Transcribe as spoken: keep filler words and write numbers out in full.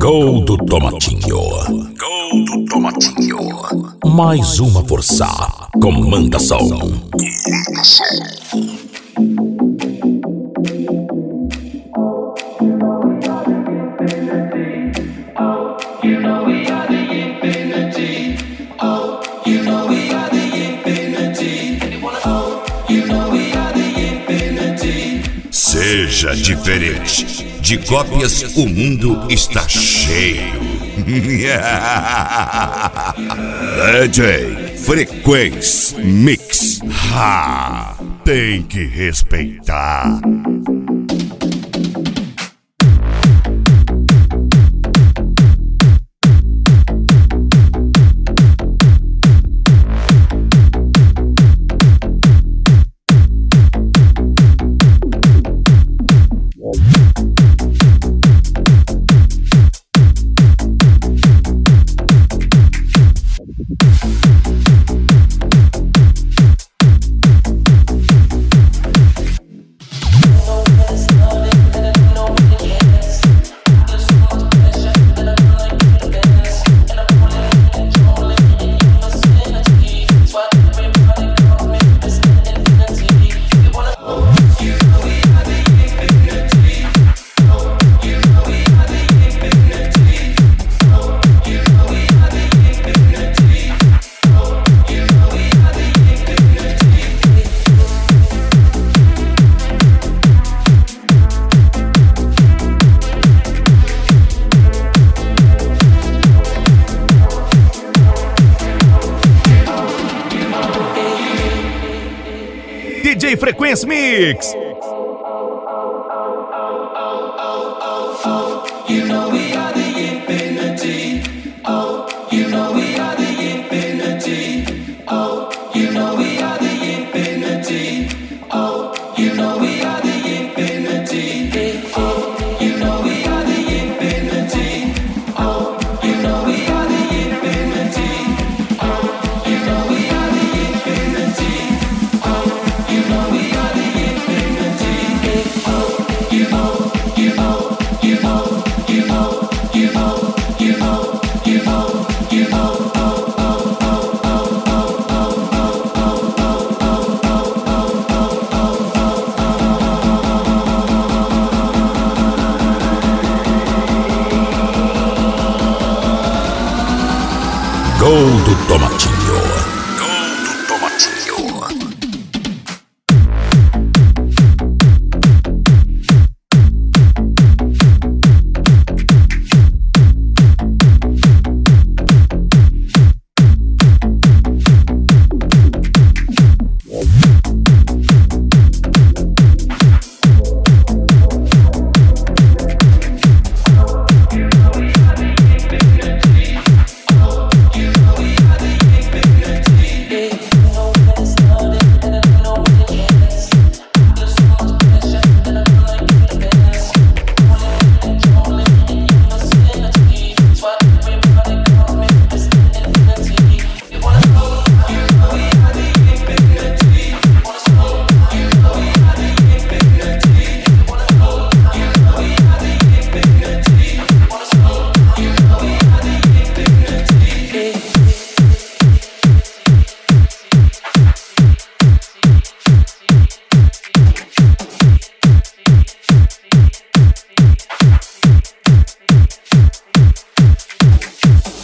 Gol do Tomatinho. Gol do Tomatinho. Mais uma força. Comanda som. Comanda som. Seja diferente. De cópias o mundo está cheio. D J Frequency Mix. Ha, tem que respeitar. D J Frequency Mix. You know we are the infinity. Oh, you know we are the infinity. Oh, you know we are the infinity. Oh, you know we are the infinity. Oh, you know we are the infinity. Oh, you know we are the infinity. Oh, you know we are the infinity. Oh, you know we are the infinity. Oh, you know, you know, you know. You know, you know, you know, you know, you know, oh, oh, oh, oh, oh, oh, oh, oh, oh, Gol do Tomatinho. Gol do Tomatinho.